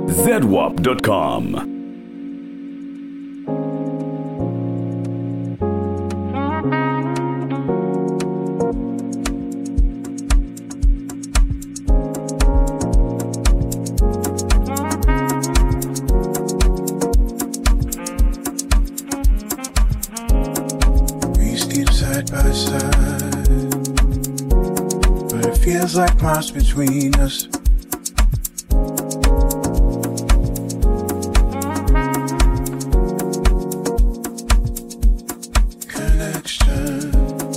zedwap.com. By side, but it feels like miles between us. Connection.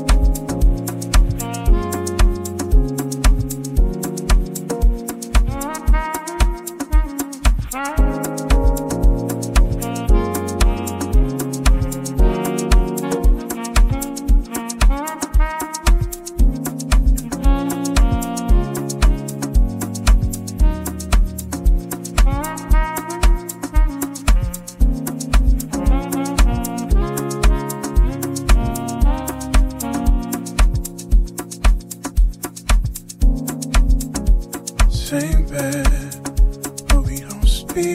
Same bed, but we don't speak.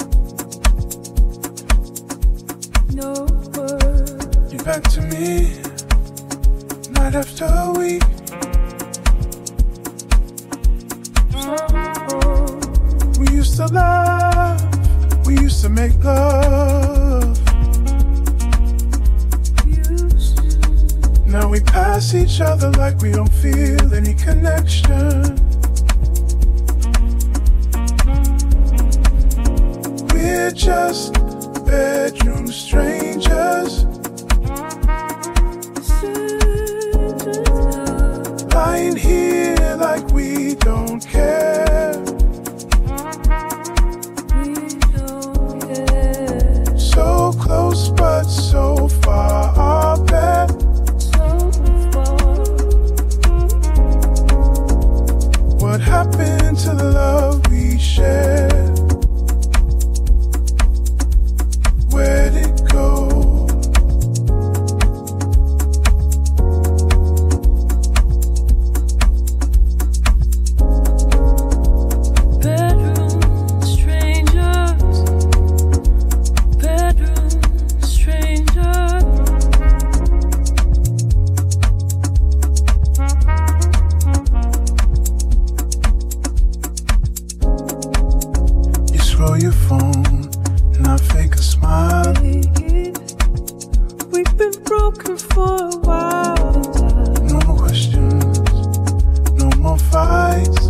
No word. You're back to me, night after a week. We used to laugh, we used to make love. Now we pass each other like we don't feel any connection. We're just bedroom strangers, lying here like we don't care. So close but so far apart. What happened to the love we shared? Where'd it go? Bedroom strangers, bedroom strangers. You scroll your phone and I fake a smile. We've been broken for a while. No more questions, no more fights.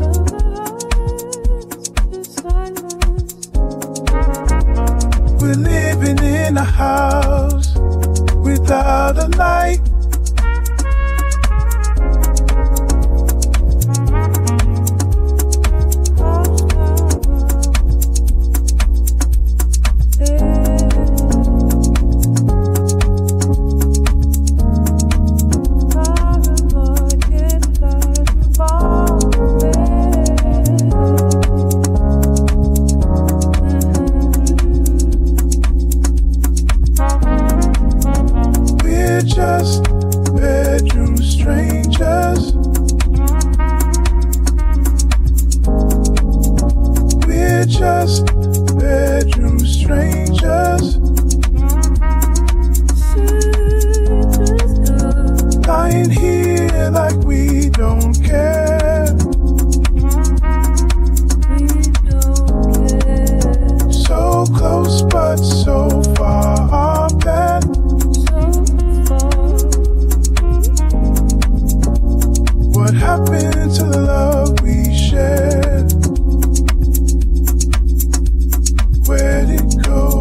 We're living in a house without a light. We're just bedroom strangers. We're just bedroom strangers, lying here like we don't care. So close but so far apart. What happened to the love we shared? Where'd it go?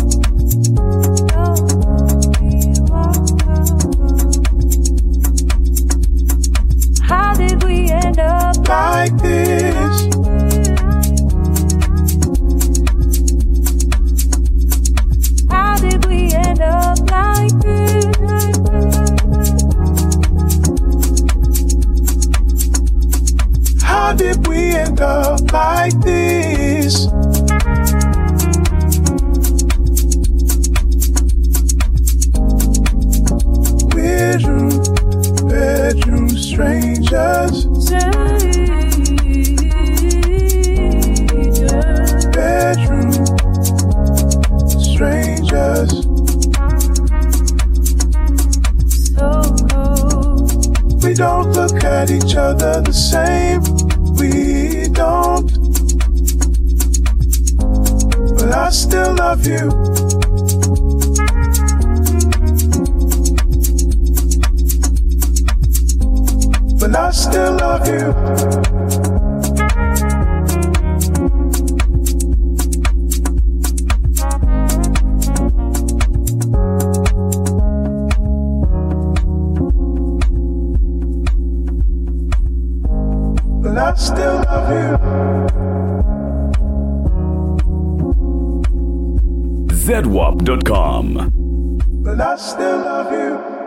How did we end up Like this? How did we end up like this? How did we end up like this? Bedroom strangers. longer the same. We don't. But I still love you. But I still love you. But I still love you. ZWAP.com. But I still love you.